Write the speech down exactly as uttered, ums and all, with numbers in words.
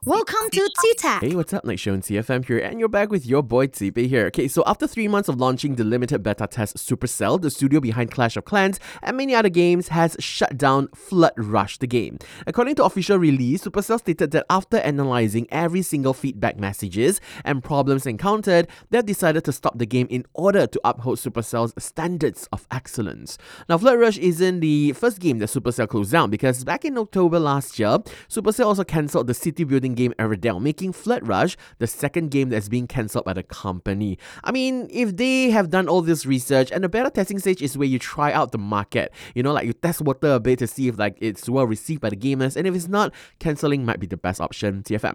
Welcome to T-Tech. Hey, what's up? Night Show and T F M here, and you're back with your boy Zipe here. Okay, so after three months of launching the limited beta test, Supercell, the studio behind Clash of Clans and many other games, has shut down Flood Rush, the game. According to official release, Supercell stated that after analysing every single feedback messages and problems encountered, they've decided to stop the game in order to uphold Supercell's standards of excellence. Now, Flood Rush isn't the first game that Supercell closed down, because back in October last year, Supercell also cancelled the city building game Aerodel, making Flood Rush the second game that's being cancelled by the company. I mean, if they have done all this research, and the beta testing stage is where you try out the market, you know, like you test water a bit to see if like it's well received by the gamers, and if it's not, cancelling might be the best option. T F M.